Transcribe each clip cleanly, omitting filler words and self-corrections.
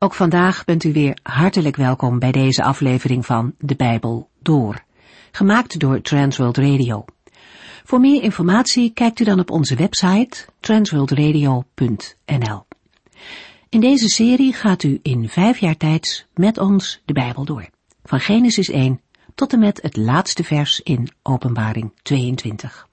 Ook vandaag bent u weer hartelijk welkom bij deze aflevering van De Bijbel Door, gemaakt door Transworld Radio. Voor meer informatie kijkt u dan op onze website transworldradio.nl. In deze serie gaat u in 5 jaar tijd met ons de Bijbel door, van Genesis 1 tot en met het laatste vers in Openbaring 22.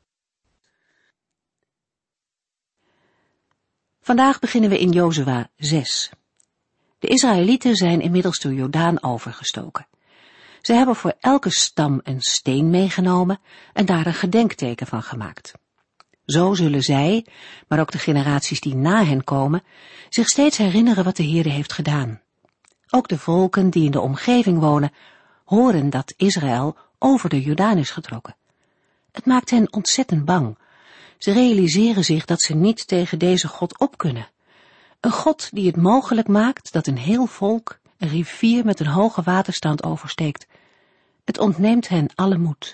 Vandaag beginnen we in Jozua 6. De Israëlieten zijn inmiddels de Jordaan overgestoken. Ze hebben voor elke stam een steen meegenomen en daar een gedenkteken van gemaakt. Zo zullen zij, maar ook de generaties die na hen komen, zich steeds herinneren wat de Heere heeft gedaan. Ook de volken die in de omgeving wonen, horen dat Israël over de Jordaan is getrokken. Het maakt hen ontzettend bang. Ze realiseren zich dat ze niet tegen deze God op kunnen. Een God die het mogelijk maakt dat een heel volk een rivier met een hoge waterstand oversteekt. Het ontneemt hen alle moed.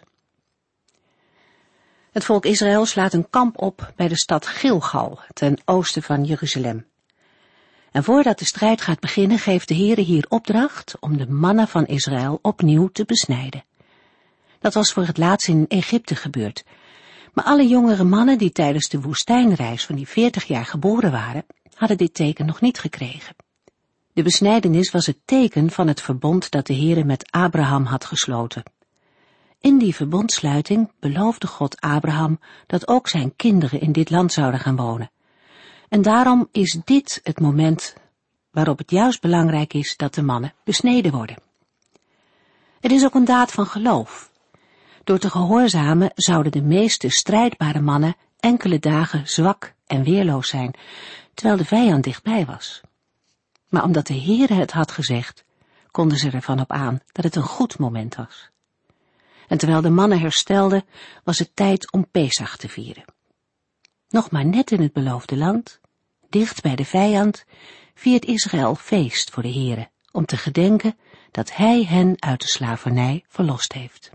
Het volk Israël slaat een kamp op bij de stad Gilgal, ten oosten van Jeruzalem. En voordat de strijd gaat beginnen, geeft de Heere hier opdracht om de mannen van Israël opnieuw te besnijden. Dat was voor het laatst in Egypte gebeurd. Maar alle jongere mannen die tijdens de woestijnreis van die 40 jaar geboren waren, hadden dit teken nog niet gekregen. De besnijdenis was het teken van het verbond dat de Heere met Abraham had gesloten. In die verbondsluiting beloofde God Abraham dat ook zijn kinderen in dit land zouden gaan wonen. En daarom is dit het moment waarop het juist belangrijk is dat de mannen besneden worden. Het is ook een daad van geloof. Door te gehoorzamen zouden de meeste strijdbare mannen enkele dagen zwak en weerloos zijn, terwijl de vijand dichtbij was. Maar omdat de Heere het had gezegd, konden ze ervan op aan dat het een goed moment was. En terwijl de mannen herstelden, was het tijd om Pesach te vieren. Nog maar net in het beloofde land, dicht bij de vijand, viert Israël feest voor de Heere, om te gedenken dat hij hen uit de slavernij verlost heeft.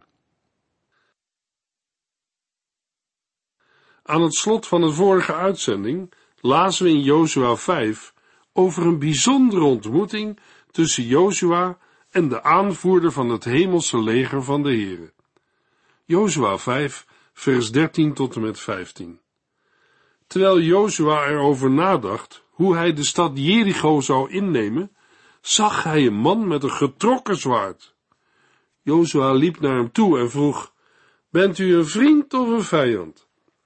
Aan het slot van de vorige uitzending lazen we in Jozua 5 over een bijzondere ontmoeting tussen Jozua en de aanvoerder van het hemelse leger van de Heere. Jozua 5, vers 13 tot en met 15. Terwijl Jozua erover nadacht hoe hij de stad Jericho zou innemen, zag hij een man met een getrokken zwaard. Jozua liep naar hem toe en vroeg: "Bent u een vriend of een vijand?"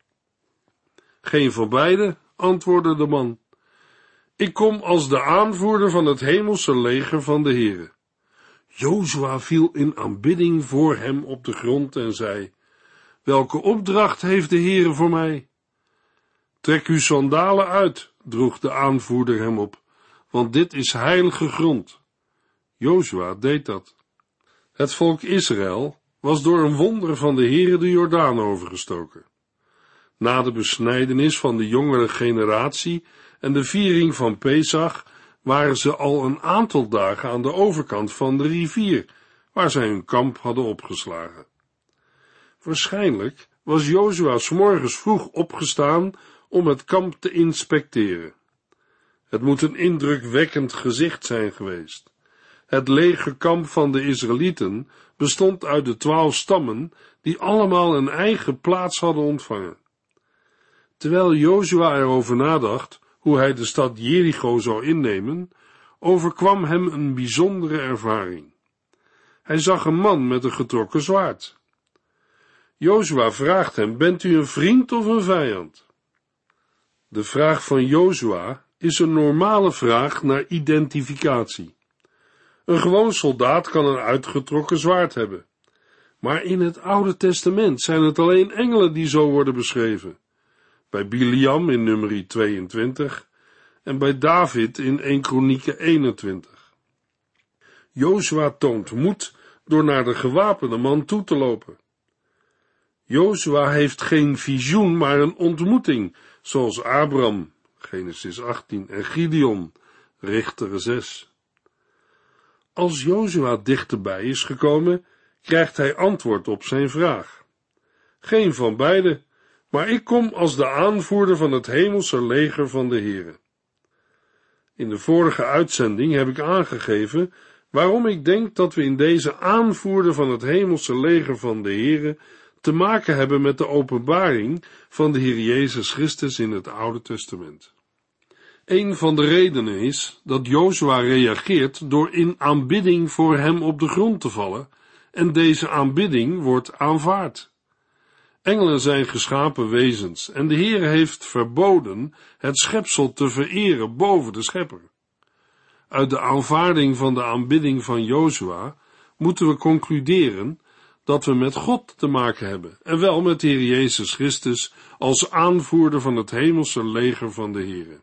"Geen van beide," antwoordde de man. "Ik kom als de aanvoerder van het hemelse leger van de Heere." Jozua viel in aanbidding voor hem op de grond en zei: "Welke opdracht heeft de Heere voor mij?" "Trek uw sandalen uit," droeg de aanvoerder hem op, "want dit is heilige grond." Jozua deed dat. Het volk Israël was door een wonder van de Heere de Jordaan overgestoken. Na de besnijdenis van de jongere generatie en de viering van Pesach waren ze al een aantal dagen aan de overkant van de rivier, waar zij hun kamp hadden opgeslagen. Waarschijnlijk was Jozua 's morgens vroeg opgestaan om het kamp te inspecteren. Het moet een indrukwekkend gezicht zijn geweest. Het legerkamp van de Israëlieten bestond uit de 12 stammen, die allemaal een eigen plaats hadden ontvangen. Terwijl Jozua erover nadacht hoe hij de stad Jericho zou innemen, overkwam hem een bijzondere ervaring. Hij zag een man met een getrokken zwaard. Jozua vraagt hem: "Bent u een vriend of een vijand?" De vraag van Jozua is een normale vraag naar identificatie. Een gewoon soldaat kan een uitgetrokken zwaard hebben. Maar in het Oude Testament zijn het alleen engelen die zo worden beschreven. Bij Biliam in Numeri 22 en bij David in 1 Kronieken 21. Jozua toont moed door naar de gewapende man toe te lopen. Jozua heeft geen visioen, maar een ontmoeting, zoals Abraham, Genesis 18, en Gideon, Richteren 6. Als Jozua dichterbij is gekomen, krijgt hij antwoord op zijn vraag. Geen van beide, maar ik kom als de aanvoerder van het hemelse leger van de Heere. In de vorige uitzending heb ik aangegeven waarom ik denk dat we in deze aanvoerder van het hemelse leger van de Here te maken hebben met de openbaring van de Heer Jezus Christus in het Oude Testament. Een van de redenen is dat Jozua reageert door in aanbidding voor hem op de grond te vallen, en deze aanbidding wordt aanvaard. Engelen zijn geschapen wezens en de Heer heeft verboden het schepsel te vereren boven de schepper. Uit de aanvaarding van de aanbidding van Jozua moeten we concluderen dat we met God te maken hebben, en wel met de Heer Jezus Christus als aanvoerder van het hemelse leger van de Heer.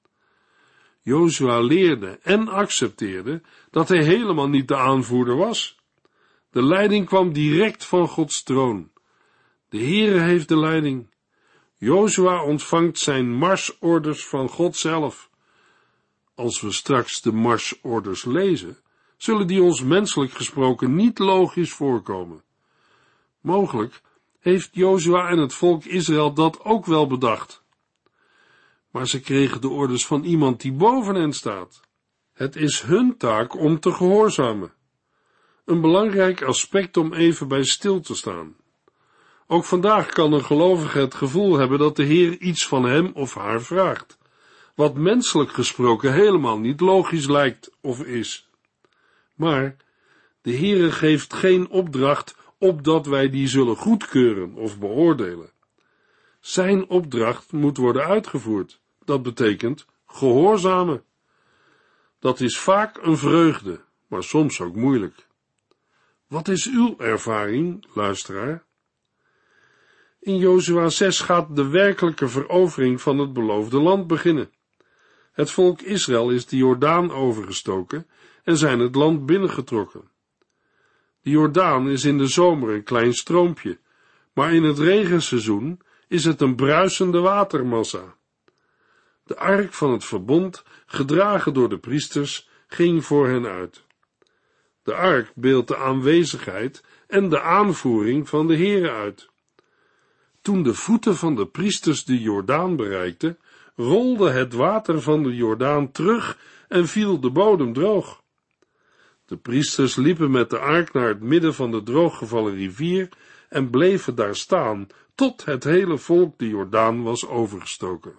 Jozua leerde en accepteerde dat hij helemaal niet de aanvoerder was. De leiding kwam direct van Gods troon. De Heere heeft de leiding. Jozua ontvangt zijn marsorders van God zelf. Als we straks de marsorders lezen, zullen die ons menselijk gesproken niet logisch voorkomen. Mogelijk heeft Jozua en het volk Israël dat ook wel bedacht. Maar ze kregen de orders van iemand die boven hen staat. Het is hun taak om te gehoorzamen. Een belangrijk aspect om even bij stil te staan. Ook vandaag kan een gelovige het gevoel hebben dat de Heer iets van hem of haar vraagt, wat menselijk gesproken helemaal niet logisch lijkt of is. Maar de Heere geeft geen opdracht opdat wij die zullen goedkeuren of beoordelen. Zijn opdracht moet worden uitgevoerd. Dat betekent gehoorzamen. Dat is vaak een vreugde, maar soms ook moeilijk. Wat is uw ervaring, luisteraar? In Jozua 6 gaat de werkelijke verovering van het beloofde land beginnen. Het volk Israël is de Jordaan overgestoken en zijn het land binnengetrokken. De Jordaan is in de zomer een klein stroompje, maar in het regenseizoen is het een bruisende watermassa. De ark van het verbond, gedragen door de priesters, ging voor hen uit. De ark beeldt de aanwezigheid en de aanvoering van de Heere uit. Toen de voeten van de priesters de Jordaan bereikten, rolde het water van de Jordaan terug en viel de bodem droog. De priesters liepen met de ark naar het midden van de drooggevallen rivier en bleven daar staan, tot het hele volk de Jordaan was overgestoken.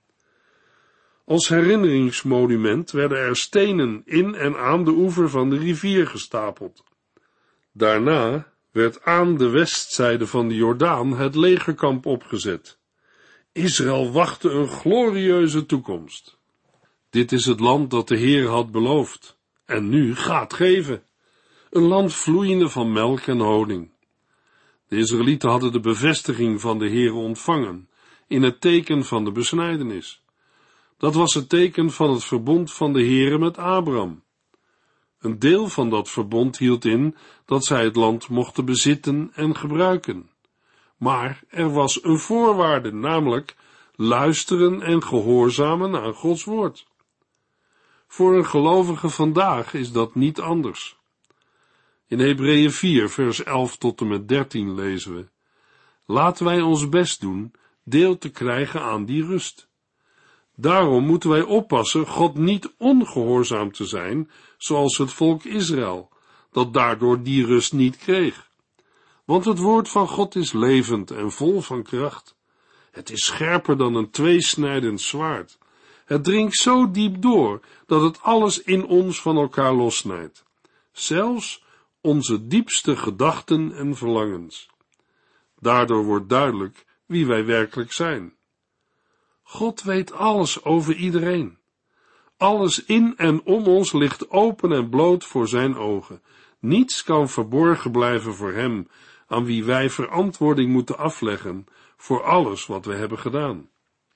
Als herinneringsmonument werden er stenen in en aan de oever van de rivier gestapeld. Daarna werd aan de westzijde van de Jordaan het legerkamp opgezet. Israël wachtte een glorieuze toekomst. Dit is het land dat de Heer had beloofd en nu gaat geven. Een land vloeiende van melk en honing. De Israëlieten hadden de bevestiging van de Heer ontvangen in het teken van de besnijdenis. Dat was het teken van het verbond van de Heere met Abraham. Een deel van dat verbond hield in dat zij het land mochten bezitten en gebruiken. Maar er was een voorwaarde, namelijk luisteren en gehoorzamen aan Gods woord. Voor een gelovige vandaag is dat niet anders. In Hebreeën 4, vers 11 tot en met 13 lezen we: Laten wij ons best doen deel te krijgen aan die rust. Daarom moeten wij oppassen God niet ongehoorzaam te zijn, zoals het volk Israël, dat daardoor die rust niet kreeg. Want het woord van God is levend en vol van kracht. Het is scherper dan een tweesnijdend zwaard. Het dringt zo diep door, dat het alles in ons van elkaar lossnijdt. Zelfs onze diepste gedachten en verlangens. Daardoor wordt duidelijk wie wij werkelijk zijn. God weet alles over iedereen. Alles in en om ons ligt open en bloot voor zijn ogen. Niets kan verborgen blijven voor hem, aan wie wij verantwoording moeten afleggen voor alles wat we hebben gedaan.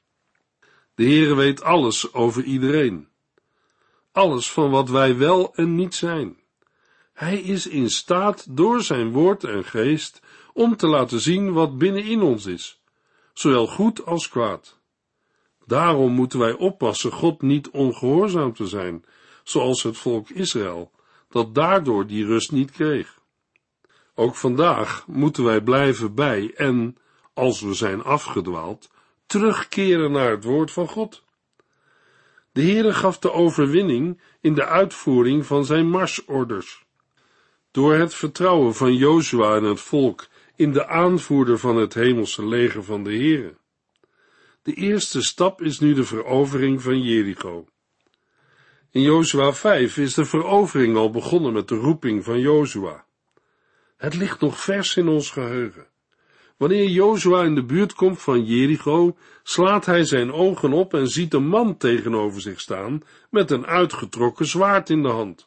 De Heere weet alles over iedereen. Alles van wat wij wel en niet zijn. Hij is in staat door zijn woord en geest om te laten zien wat binnenin ons is, zowel goed als kwaad. Daarom moeten wij oppassen God niet ongehoorzaam te zijn, zoals het volk Israël, dat daardoor die rust niet kreeg. Ook vandaag moeten wij blijven bij en, als we zijn afgedwaald, terugkeren naar het woord van God. De Heere gaf de overwinning in de uitvoering van zijn marsorders. Door het vertrouwen van Jozua en het volk in de aanvoerder van het hemelse leger van de Heere. De eerste stap is nu de verovering van Jericho. In Jozua 5 is de verovering al begonnen met de roeping van Jozua. Het ligt nog vers in ons geheugen. Wanneer Jozua in de buurt komt van Jericho, slaat hij zijn ogen op en ziet een man tegenover zich staan met een uitgetrokken zwaard in de hand.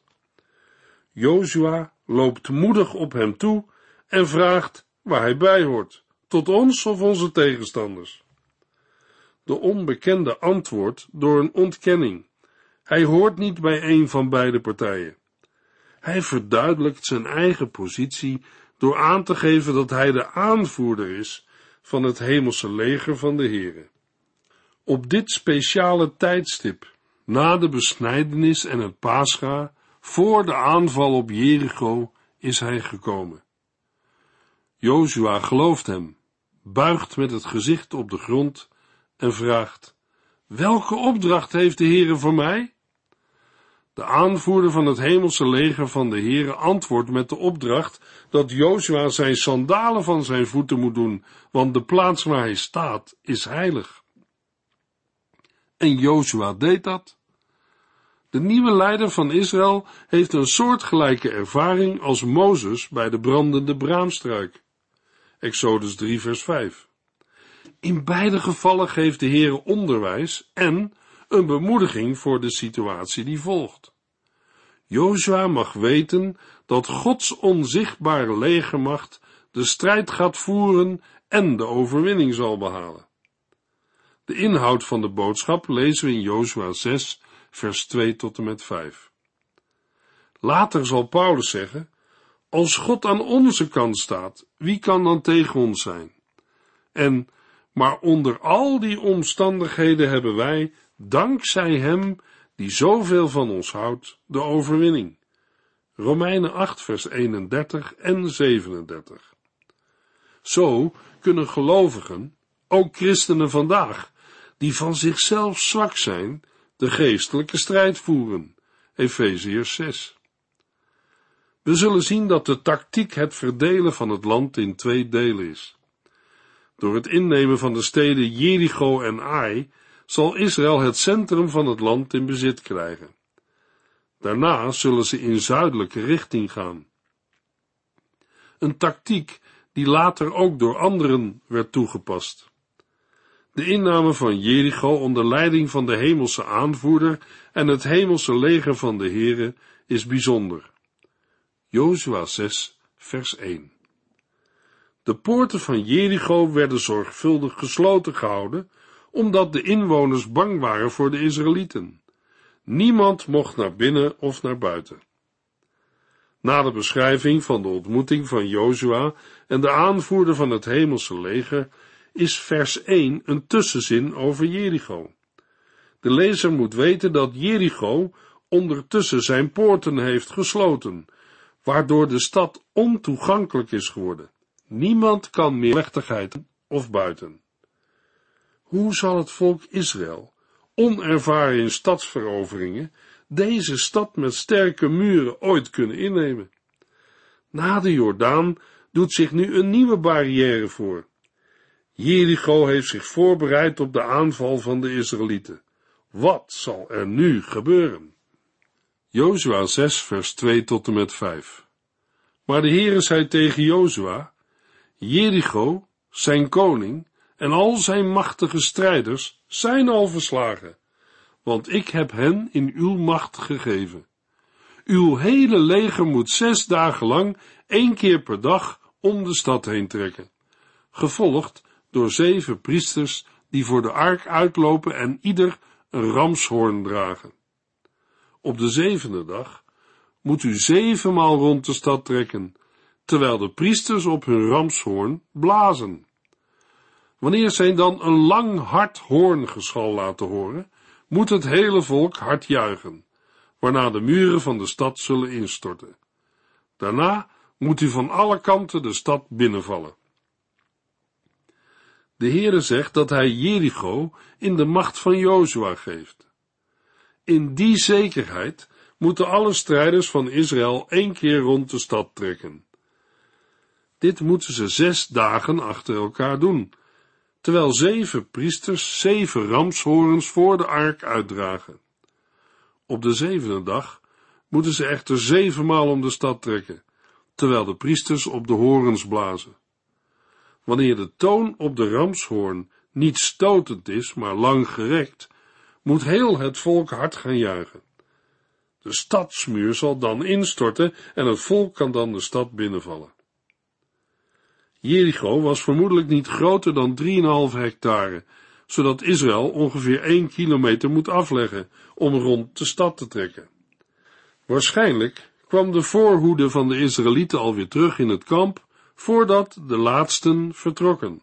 Jozua loopt moedig op hem toe en vraagt waar hij bij hoort, tot ons of onze tegenstanders. De onbekende antwoordt door een ontkenning. Hij hoort niet bij een van beide partijen. Hij verduidelijkt zijn eigen positie door aan te geven dat hij de aanvoerder is van het hemelse leger van de Heere. Op dit speciale tijdstip, na de besnijdenis en het Pascha, voor de aanval op Jericho, is hij gekomen. Jozua gelooft hem, buigt met het gezicht op de grond en vraagt: welke opdracht heeft de Heere voor mij? De aanvoerder van het hemelse leger van de Heere antwoordt met de opdracht dat Jozua zijn sandalen van zijn voeten moet doen, want de plaats waar hij staat is heilig. En Jozua deed dat. De nieuwe leider van Israël heeft een soortgelijke ervaring als Mozes bij de brandende braamstruik. Exodus 3 vers 5. In beide gevallen geeft de Heere onderwijs en een bemoediging voor de situatie die volgt. Jozua mag weten dat Gods onzichtbare legermacht de strijd gaat voeren en de overwinning zal behalen. De inhoud van de boodschap lezen we in Jozua 6, vers 2 tot en met 5. Later zal Paulus zeggen: als God aan onze kant staat, wie kan dan tegen ons zijn? En maar onder al die omstandigheden hebben wij, dankzij hem die zoveel van ons houdt, de overwinning. Romeinen 8 vers 31 en 37. Zo kunnen gelovigen, ook christenen vandaag, die van zichzelf zwak zijn, de geestelijke strijd voeren. Efeziërs 6. We zullen zien dat de tactiek het verdelen van het land in 2 delen is. Door het innemen van de steden Jericho en Ai zal Israël het centrum van het land in bezit krijgen. Daarna zullen ze in zuidelijke richting gaan. Een tactiek die later ook door anderen werd toegepast. De inname van Jericho onder leiding van de hemelse aanvoerder en het hemelse leger van de Heere is bijzonder. Jozua 6, vers 1. De poorten van Jericho werden zorgvuldig gesloten gehouden, omdat de inwoners bang waren voor de Israëlieten. Niemand mocht naar binnen of naar buiten. Na de beschrijving van de ontmoeting van Jozua en de aanvoerder van het hemelse leger, is vers 1 een tussenzin over Jericho. De lezer moet weten dat Jericho ondertussen zijn poorten heeft gesloten, waardoor de stad ontoegankelijk is geworden. Niemand kan meer plechtigheid of buiten. Hoe zal het volk Israël, onervaren in stadsveroveringen, deze stad met sterke muren ooit kunnen innemen? Na de Jordaan doet zich nu een nieuwe barrière voor. Jericho heeft zich voorbereid op de aanval van de Israëlieten. Wat zal er nu gebeuren? Jozua 6 vers 2 tot en met 5. Maar de Heere zei tegen Jozua: Jericho, zijn koning en al zijn machtige strijders zijn al verslagen, want ik heb hen in uw macht gegeven. Uw hele leger moet 6 dagen lang 1 keer per dag om de stad heen trekken, gevolgd door 7 priesters die voor de ark uitlopen en ieder een ramshoorn dragen. Op de 7e dag moet u 7 maal rond de stad trekken, terwijl de priesters op hun ramshoorn blazen. Wanneer zij dan een lang hard hoorngeschal laten horen, moet het hele volk hard juichen, waarna de muren van de stad zullen instorten. Daarna moet u van alle kanten de stad binnenvallen. De Heere zegt dat hij Jericho in de macht van Jozua geeft. In die zekerheid moeten alle strijders van Israël 1 keer rond de stad trekken. Dit moeten ze 6 dagen achter elkaar doen, terwijl 7 priesters 7 ramshoorns voor de ark uitdragen. Op de 7e dag moeten ze echter 7 maal om de stad trekken, terwijl de priesters op de horens blazen. Wanneer de toon op de ramshoorn niet stotend is, maar lang gerekt, moet heel het volk hard gaan juichen. De stadsmuur zal dan instorten en het volk kan dan de stad binnenvallen. Jericho was vermoedelijk niet groter dan 3,5 hectare, zodat Israël ongeveer 1 kilometer moet afleggen om rond de stad te trekken. Waarschijnlijk kwam de voorhoede van de Israëlieten alweer terug in het kamp, voordat de laatsten vertrokken.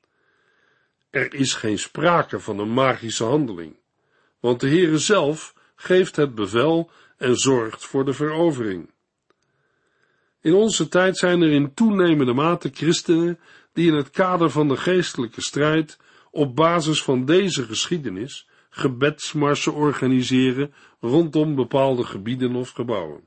Er is geen sprake van een magische handeling, want de Heere zelf geeft het bevel en zorgt voor de verovering. In onze tijd zijn er in toenemende mate christenen die in het kader van de geestelijke strijd op basis van deze geschiedenis gebedsmarsen organiseren rondom bepaalde gebieden of gebouwen.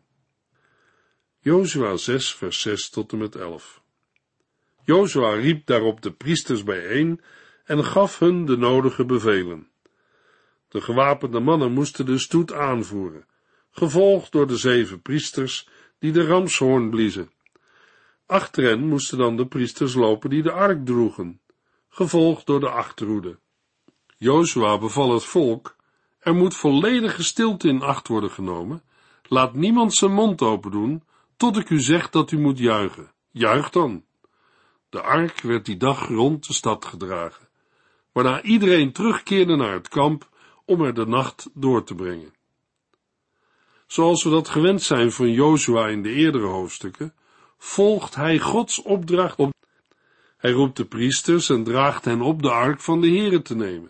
Jozua 6 vers 6 tot en met 11. Jozua riep daarop de priesters bijeen en gaf hun de nodige bevelen. De gewapende mannen moesten de stoet aanvoeren, gevolgd door de 7 priesters die de ramshoorn bliezen. Achter hen moesten dan de priesters lopen die de ark droegen, gevolgd door de achterhoede. Jozua beval het volk: er moet volledige stilte in acht worden genomen, laat niemand zijn mond open doen, tot ik u zeg dat u moet juichen. Juich dan. De ark werd die dag rond de stad gedragen, waarna iedereen terugkeerde naar het kamp om er de nacht door te brengen. Zoals we dat gewend zijn van Jozua in de eerdere hoofdstukken, volgt hij Gods opdracht op. Hij roept de priesters en draagt hen op de ark van de Heere te nemen.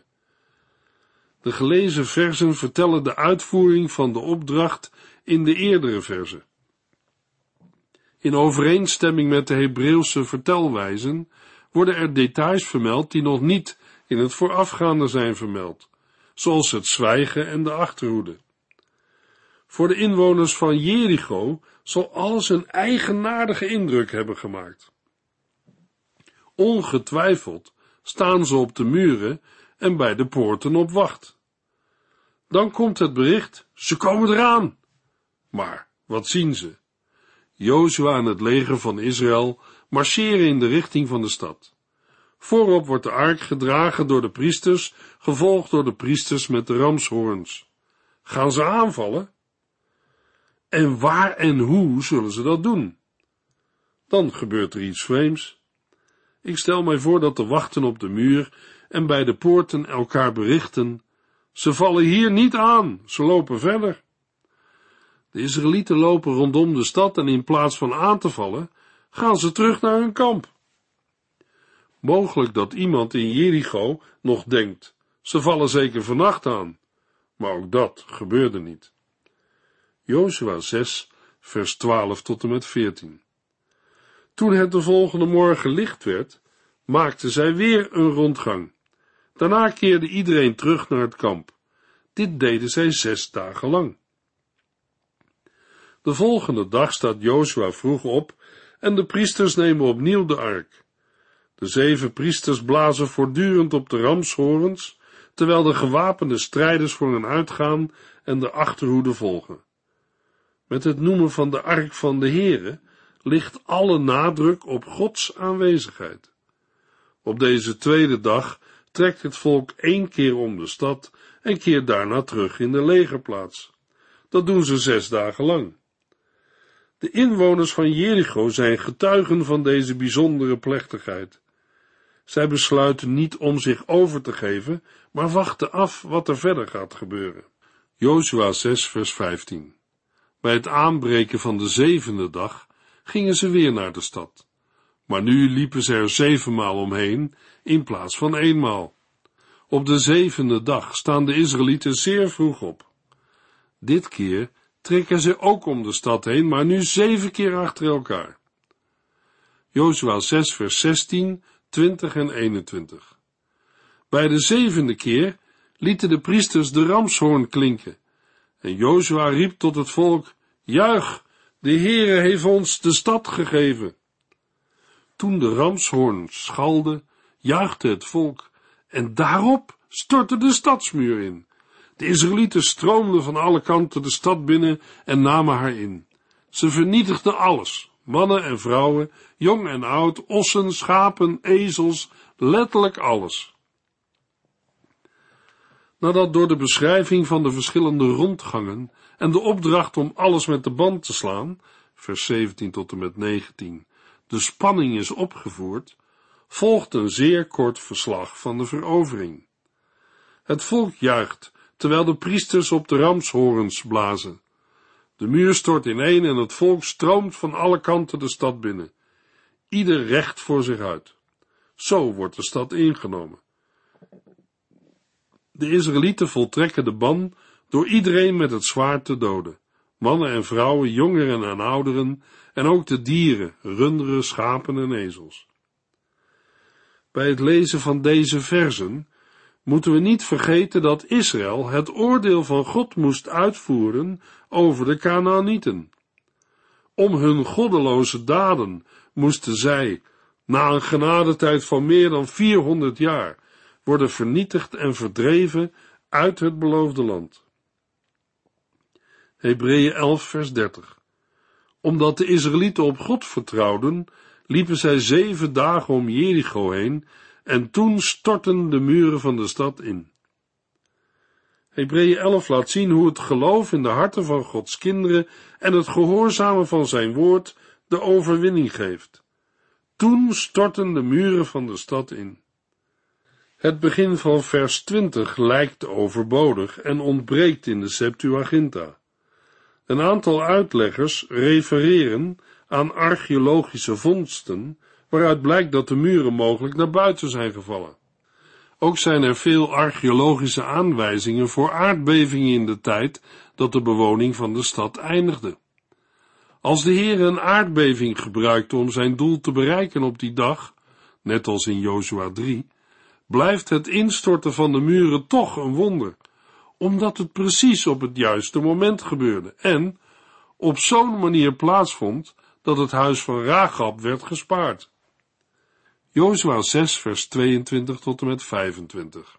De gelezen versen vertellen de uitvoering van de opdracht in de eerdere versen. In overeenstemming met de Hebreeuwse vertelwijzen worden er details vermeld die nog niet in het voorafgaande zijn vermeld, zoals het zwijgen en de achterhoede. Voor de inwoners van Jericho zal alles een eigenaardige indruk hebben gemaakt. Ongetwijfeld staan ze op de muren en bij de poorten op wacht. Dan komt het bericht: ze komen eraan. Maar wat zien ze? Jozua en het leger van Israël marcheren in de richting van de stad. Voorop wordt de ark gedragen door de priesters, gevolgd door de priesters met de ramshoorns. Gaan ze aanvallen? En waar en hoe zullen ze dat doen? Dan gebeurt er iets vreemds. Ik stel mij voor dat de wachten op de muur en bij de poorten elkaar berichten: ze vallen hier niet aan, ze lopen verder. De Israëlieten lopen rondom de stad en in plaats van aan te vallen, gaan ze terug naar hun kamp. Mogelijk dat iemand in Jericho nog denkt: ze vallen zeker vannacht aan, maar ook dat gebeurde niet. Jozua 6, vers 12 tot en met 14. Toen het de volgende morgen licht werd, maakten zij weer een rondgang. Daarna keerde iedereen terug naar het kamp. Dit deden zij 6 dagen lang. De volgende dag staat Jozua vroeg op en de priesters nemen opnieuw de ark. De 7 priesters blazen voortdurend op de ramshoorns, terwijl de gewapende strijders voor hen uitgaan en de achterhoede volgen. Met het noemen van de ark van de Heere ligt alle nadruk op Gods aanwezigheid. Op deze tweede dag trekt het volk 1 keer om de stad en keert daarna terug in de legerplaats. Dat doen ze 6 dagen lang. De inwoners van Jericho zijn getuigen van deze bijzondere plechtigheid. Zij besluiten niet om zich over te geven, maar wachten af wat er verder gaat gebeuren. Jozua 6 vers 15. Bij het aanbreken van de 7e dag gingen ze weer naar de stad. Maar nu liepen ze er 7 maal omheen, in plaats van 1 maal. Op de 7e dag staan de Israëlieten zeer vroeg op. Dit keer trekken ze ook om de stad heen, maar nu 7 keer achter elkaar. Jozua 6 vers 16, 20 en 21. Bij de 7e keer lieten de priesters de ramshoorn klinken, En Jozua riep tot het volk: Juich, de Heere heeft ons de stad gegeven. Toen de ramshoorn schalde, juichte het volk, en daarop stortte de stadsmuur in. De Israëlieten stroomden van alle kanten de stad binnen en namen haar in. Ze vernietigden alles, mannen en vrouwen, jong en oud, ossen, schapen, ezels, letterlijk alles. Nadat door de beschrijving van de verschillende rondgangen en de opdracht om alles met de band te slaan, vers 17 tot en met 19, de spanning is opgevoerd, volgt een zeer kort verslag van de verovering. Het volk juicht, terwijl de priesters op de ramshorens blazen. De muur stort ineen en het volk stroomt van alle kanten de stad binnen. Ieder recht voor zich uit. Zo wordt de stad ingenomen. De Israëlieten voltrekken de ban door iedereen met het zwaard te doden. Mannen en vrouwen, jongeren en ouderen, en ook de dieren, runderen, schapen en ezels. Bij het lezen van deze versen moeten we niet vergeten dat Israël het oordeel van God moest uitvoeren over de Kanaanieten. Om hun goddeloze daden moesten zij, na een genadetijd van meer dan 400 jaar, worden vernietigd en verdreven uit het beloofde land. Hebreeën 11 vers 30. Omdat de Israëlieten op God vertrouwden, liepen zij 7 dagen om Jericho heen, en toen stortten de muren van de stad in. Hebreeën 11 laat zien hoe het geloof in de harten van Gods kinderen en het gehoorzamen van zijn woord de overwinning geeft. Toen stortten de muren van de stad in. Het begin van vers 20 lijkt overbodig en ontbreekt in de Septuaginta. Een aantal uitleggers refereren aan archeologische vondsten, waaruit blijkt dat de muren mogelijk naar buiten zijn gevallen. Ook zijn er veel archeologische aanwijzingen voor aardbevingen in de tijd dat de bewoning van de stad eindigde. Als de Heer een aardbeving gebruikte om zijn doel te bereiken op die dag, net als in Jozua 3, blijft het instorten van de muren toch een wonder, omdat het precies op het juiste moment gebeurde en op zo'n manier plaatsvond dat het huis van Rachab werd gespaard. Jozua 6 vers 22 tot en met 25.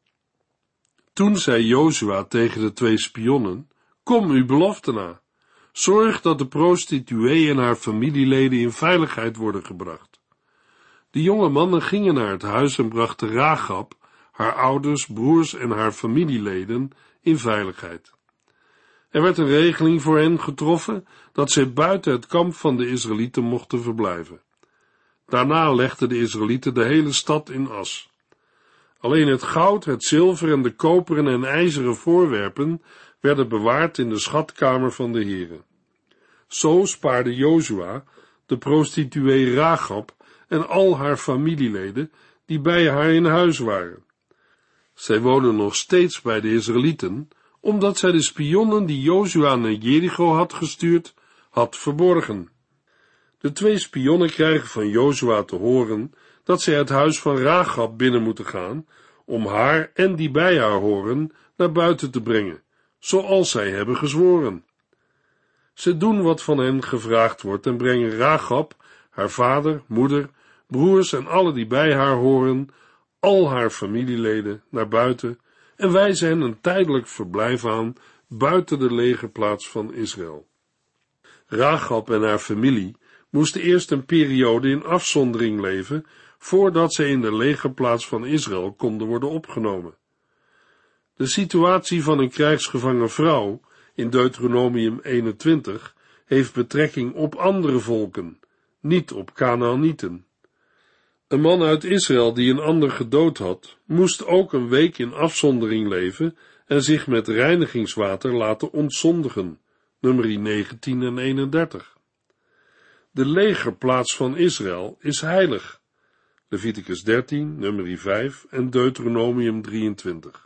Toen zei Jozua tegen de 2 spionnen: Kom uw belofte na. Zorg dat de prostituee en haar familieleden in veiligheid worden gebracht. De jonge mannen gingen naar het huis en brachten Rachab, haar ouders, broers en haar familieleden in veiligheid. Er werd een regeling voor hen getroffen dat zij buiten het kamp van de Israëlieten mochten verblijven. Daarna legden de Israëlieten de hele stad in as. Alleen het goud, het zilver en de koperen en ijzeren voorwerpen werden bewaard in de schatkamer van de Heere. Zo spaarde Jozua de prostituee Rachab en al haar familieleden die bij haar in huis waren. Zij wonen nog steeds bij de Israëlieten, omdat zij de spionnen die Jozua naar Jericho had gestuurd, had verborgen. De 2 spionnen krijgen van Jozua te horen dat zij het huis van Rachab binnen moeten gaan, om haar en die bij haar horen naar buiten te brengen, zoals zij hebben gezworen. Ze doen wat van hen gevraagd wordt en brengen Rachab, haar vader, moeder, broers en alle die bij haar horen, al haar familieleden, naar buiten en wijzen hen een tijdelijk verblijf aan buiten de legerplaats van Israël. Rachab en haar familie moesten eerst een periode in afzondering leven, voordat zij in de legerplaats van Israël konden worden opgenomen. De situatie van een krijgsgevangen vrouw in Deuteronomium 21 heeft betrekking op andere volken, niet op Kanaanieten. Een man uit Israël die een ander gedood had, moest ook een week in afzondering leven en zich met reinigingswater laten ontzondigen, Numeri 19 en 31. De legerplaats van Israël is heilig, Leviticus 13, Numeri 5 en Deuteronomium 23.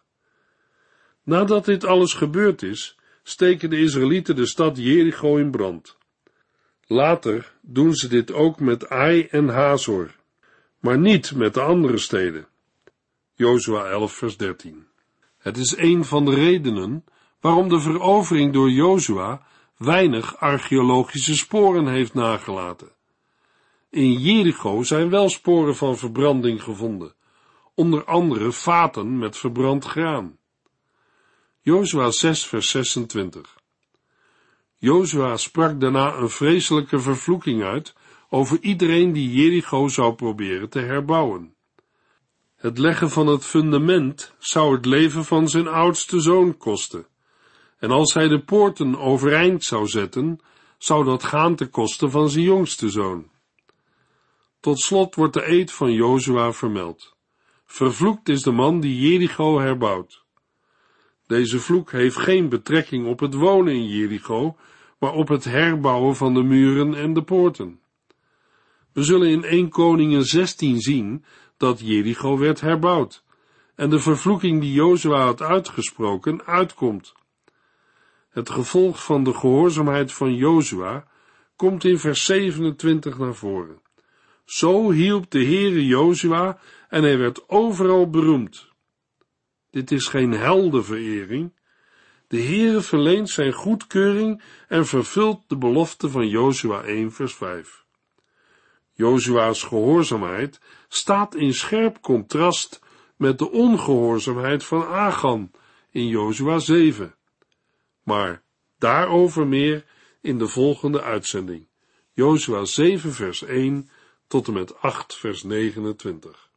Nadat dit alles gebeurd is, steken de Israëlieten de stad Jericho in brand. Later doen ze dit ook met Ai en Hazor, maar niet met de andere steden. Jozua 11 vers 13. Het is een van de redenen waarom de verovering door Jozua weinig archeologische sporen heeft nagelaten. In Jericho zijn wel sporen van verbranding gevonden, onder andere vaten met verbrand graan. Jozua 6 vers 26. Jozua sprak daarna een vreselijke vervloeking uit over iedereen die Jericho zou proberen te herbouwen. Het leggen van het fundament zou het leven van zijn oudste zoon kosten, en als hij de poorten overeind zou zetten, zou dat gaan ten koste van zijn jongste zoon. Tot slot wordt de eed van Jozua vermeld. Vervloekt is de man die Jericho herbouwt. Deze vloek heeft geen betrekking op het wonen in Jericho, maar op het herbouwen van de muren en de poorten. We zullen in 1 Koningen 16 zien dat Jericho werd herbouwd en de vervloeking die Jozua had uitgesproken uitkomt. Het gevolg van de gehoorzaamheid van Jozua komt in vers 27 naar voren. Zo hielp de Heere Jozua en hij werd overal beroemd. Dit is geen heldenverering. De Heere verleent zijn goedkeuring en vervult de belofte van Jozua 1 vers 5. Jozua's gehoorzaamheid staat in scherp contrast met de ongehoorzaamheid van Achan in Jozua 7. Maar daarover meer in de volgende uitzending. Jozua 7 vers 1 tot en met 8 vers 29.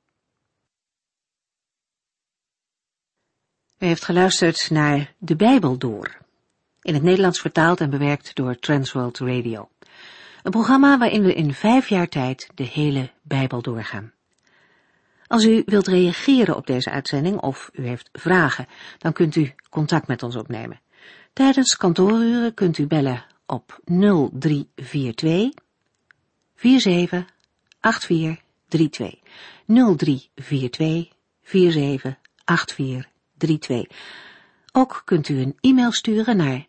U heeft geluisterd naar De Bijbel Door, in het Nederlands vertaald en bewerkt door Transworld Radio. Een programma waarin we in 5 jaar tijd de hele Bijbel doorgaan. Als u wilt reageren op deze uitzending of u heeft vragen, dan kunt u contact met ons opnemen. Tijdens kantooruren kunt u bellen op 0342 478432. 0342 478432. Ook kunt u een e-mail sturen naar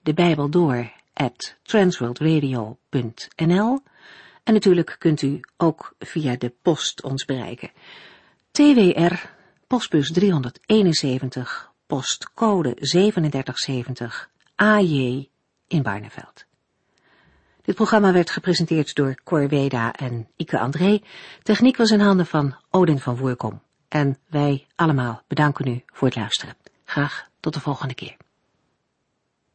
debijbeldoor@transworldradio.nl en natuurlijk kunt u ook via de post ons bereiken. TWR, postbus 371, postcode 3770, AJ in Barneveld. Dit programma werd gepresenteerd door Cor Weda en Ike André. Techniek was in handen van Odin van Voorkom. En wij allemaal bedanken u voor het luisteren. Graag tot de volgende keer.